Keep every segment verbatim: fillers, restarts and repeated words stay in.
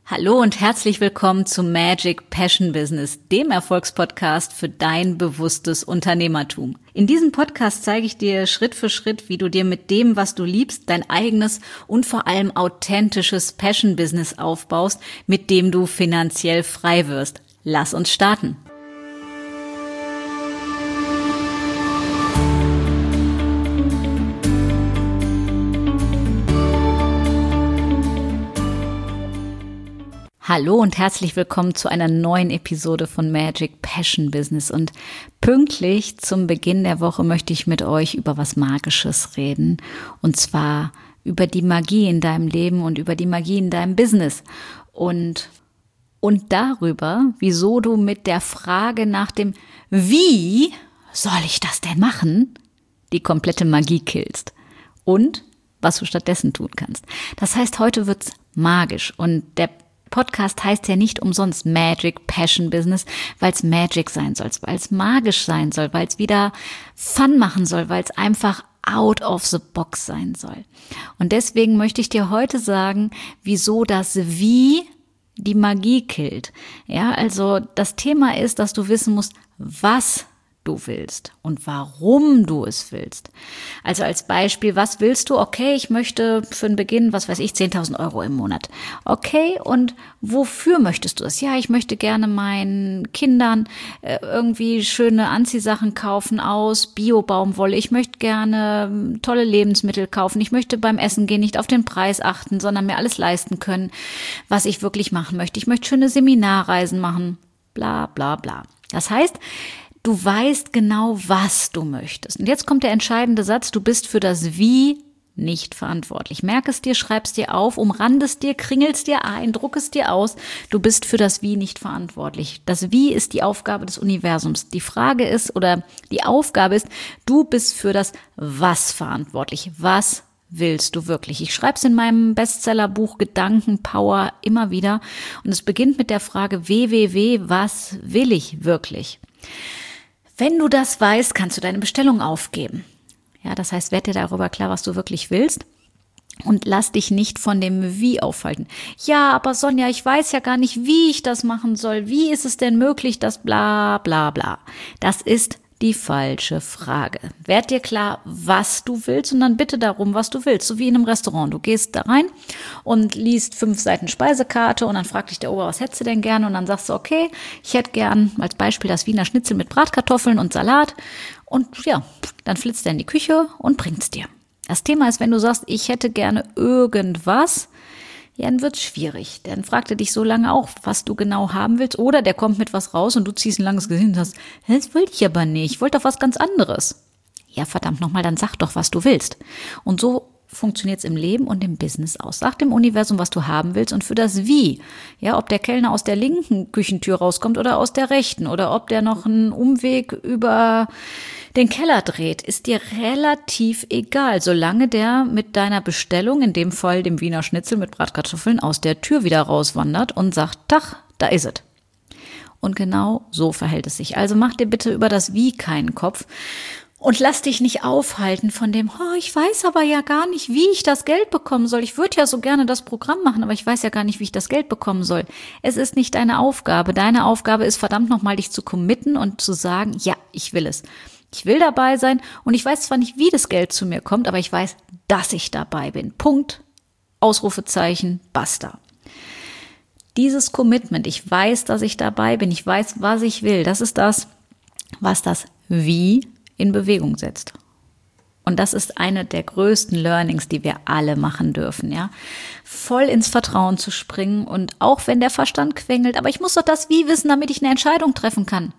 Hallo und herzlich willkommen zu Magic Passion Business, dem Erfolgspodcast für dein bewusstes Unternehmertum. In diesem Podcast zeige ich dir Schritt für Schritt, wie du dir mit dem, was du liebst, dein eigenes und vor allem authentisches Passion Business aufbaust, mit dem du finanziell frei wirst. Lass uns starten. Hallo und herzlich willkommen zu einer neuen Episode von Magic Passion Business. Und pünktlich zum Beginn der Woche möchte ich mit euch über was Magisches reden. Und zwar über die Magie in deinem Leben und über die Magie in deinem Business. Und, und darüber, wieso du mit der Frage nach dem Wie soll ich das denn machen, die komplette Magie killst. Und was du stattdessen tun kannst. Das heißt, heute wird's magisch und der Podcast heißt ja nicht umsonst Magic Passion Business, weil es Magic sein soll, weil es magisch sein soll, weil es wieder Fun machen soll, weil es einfach out of the box sein soll. Und deswegen möchte ich dir heute sagen, wieso das Wie die Magie killt. Ja, also das Thema ist, dass du wissen musst, was du willst und warum du es willst. Also als Beispiel, was willst du? Okay, ich möchte für den Beginn, was weiß ich, zehntausend Euro im Monat. Okay, und wofür möchtest du es? Ja, ich möchte gerne meinen Kindern äh, irgendwie schöne Anziehsachen kaufen aus Bio-Baumwolle. Ich möchte gerne äh, tolle Lebensmittel kaufen. Ich möchte beim Essen gehen nicht auf den Preis achten, sondern mir alles leisten können, was ich wirklich machen möchte. Ich möchte schöne Seminarreisen machen. Bla, bla, bla. Das heißt, du weißt genau, was du möchtest. Und jetzt kommt der entscheidende Satz, du bist für das Wie nicht verantwortlich. Merk es dir, schreib es dir auf, umrand es dir, kringel es dir ein, druck es dir aus. Du bist für das Wie nicht verantwortlich. Das Wie ist die Aufgabe des Universums. Die Frage ist oder die Aufgabe ist, du bist für das Was verantwortlich. Was willst du wirklich? Ich schreibe es in meinem Bestsellerbuch Gedankenpower immer wieder. Und es beginnt mit der Frage W W W, was will ich wirklich? Wenn du das weißt, kannst du deine Bestellung aufgeben. Ja, das heißt, werd dir darüber klar, was du wirklich willst und lass dich nicht von dem Wie aufhalten. Ja, aber Sonja, ich weiß ja gar nicht, wie ich das machen soll. Wie ist es denn möglich, dass bla bla bla? Das ist die falsche Frage. Werd dir klar, was du willst und dann bitte darum, was du willst. So wie in einem Restaurant. Du gehst da rein und liest fünf Seiten Speisekarte und dann fragt dich der Ober, was hättest du denn gerne? Und dann sagst du, okay, ich hätte gern als Beispiel das Wiener Schnitzel mit Bratkartoffeln und Salat. Und ja, dann flitzt er in die Küche und bringt's dir. Das Thema ist, wenn du sagst, ich hätte gerne irgendwas, ja, dann wird's schwierig. Dann fragt er dich so lange auch, was du genau haben willst. Oder der kommt mit was raus und du ziehst ein langes Gesicht und sagst, das wollte ich aber nicht. Ich wollte doch was ganz anderes. Ja, verdammt nochmal, dann sag doch, was du willst. Und so funktioniert's im Leben und im Business aus. Sag dem Universum, was du haben willst und für das Wie. Ja, ob der Kellner aus der linken Küchentür rauskommt oder aus der rechten oder ob der noch einen Umweg über den Keller dreht, ist dir relativ egal, solange der mit deiner Bestellung, in dem Fall dem Wiener Schnitzel mit Bratkartoffeln, aus der Tür wieder rauswandert und sagt, Tach, da ist es. Und genau so verhält es sich. Also mach dir bitte über das Wie keinen Kopf und lass dich nicht aufhalten von dem, oh, ich weiß aber ja gar nicht, wie ich das Geld bekommen soll. Ich würde ja so gerne das Programm machen, aber ich weiß ja gar nicht, wie ich das Geld bekommen soll. Es ist nicht deine Aufgabe. Deine Aufgabe ist verdammt nochmal, dich zu committen und zu sagen, ja, ich will es. Ich will dabei sein und ich weiß zwar nicht, wie das Geld zu mir kommt, aber ich weiß, dass ich dabei bin. Punkt, Ausrufezeichen, basta. Dieses Commitment, ich weiß, dass ich dabei bin, ich weiß, was ich will, das ist das, was das Wie in Bewegung setzt. Und das ist eine der größten Learnings, die wir alle machen dürfen, ja. Voll ins Vertrauen zu springen und auch wenn der Verstand quengelt, aber ich muss doch das Wie wissen, damit ich eine Entscheidung treffen kann.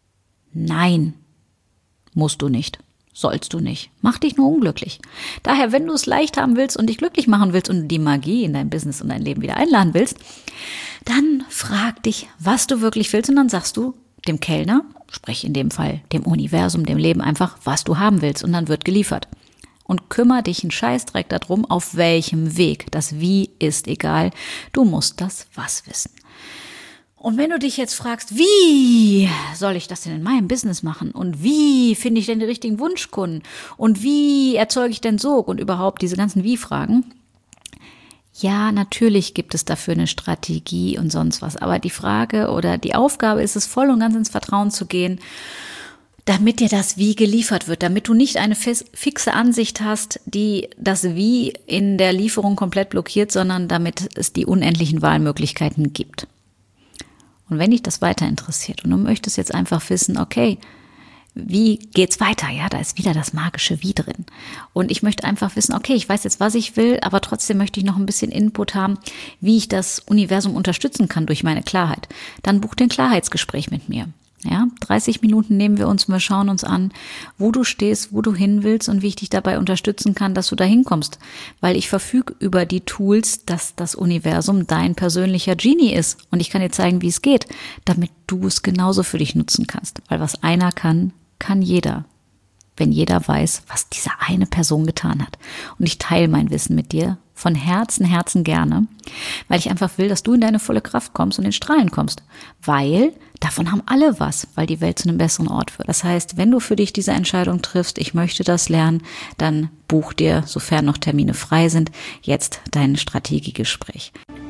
Nein. Musst du nicht, sollst du nicht. Mach dich nur unglücklich. Daher, wenn du es leicht haben willst und dich glücklich machen willst und die Magie in dein Business und dein Leben wieder einladen willst, dann frag dich, was du wirklich willst und dann sagst du dem Kellner, sprich in dem Fall dem Universum, dem Leben einfach, was du haben willst und dann wird geliefert. Und kümmere dich einen Scheißdreck darum, auf welchem Weg. Das Wie ist egal, du musst das Was wissen. Und wenn du dich jetzt fragst, wie soll ich das denn in meinem Business machen und wie finde ich denn die richtigen Wunschkunden und wie erzeuge ich denn Sog und überhaupt diese ganzen Wie-Fragen, Ja, natürlich gibt es dafür eine Strategie und sonst was. Aber die Frage oder die Aufgabe ist es, voll und ganz ins Vertrauen zu gehen, damit dir das Wie geliefert wird, damit du nicht eine fixe Ansicht hast, die das Wie in der Lieferung komplett blockiert, sondern damit es die unendlichen Wahlmöglichkeiten gibt. Und wenn dich das weiter interessiert und du möchtest jetzt einfach wissen, okay, wie geht's weiter? Ja, da ist wieder das magische Wie drin. Und ich möchte einfach wissen, okay, ich weiß jetzt, was ich will, aber trotzdem möchte ich noch ein bisschen Input haben, wie ich das Universum unterstützen kann durch meine Klarheit. Dann buch dir ein Klarheitsgespräch mit mir. Ja, dreißig Minuten nehmen wir uns, wir schauen uns an, wo du stehst, wo du hin willst und wie ich dich dabei unterstützen kann, dass du da hinkommst. Weil ich verfüge über die Tools, dass das Universum dein persönlicher Genie ist. Und ich kann dir zeigen, wie es geht, damit du es genauso für dich nutzen kannst. Weil was einer kann, kann jeder, wenn jeder weiß, was diese eine Person getan hat. Und ich teile mein Wissen mit dir von Herzen, Herzen gerne, weil ich einfach will, dass du in deine volle Kraft kommst und in Strahlen kommst. Weil davon haben alle was, weil die Welt zu einem besseren Ort wird. Das heißt, wenn du für dich diese Entscheidung triffst, ich möchte das lernen, dann buch dir, sofern noch Termine frei sind, jetzt dein Strategiegespräch.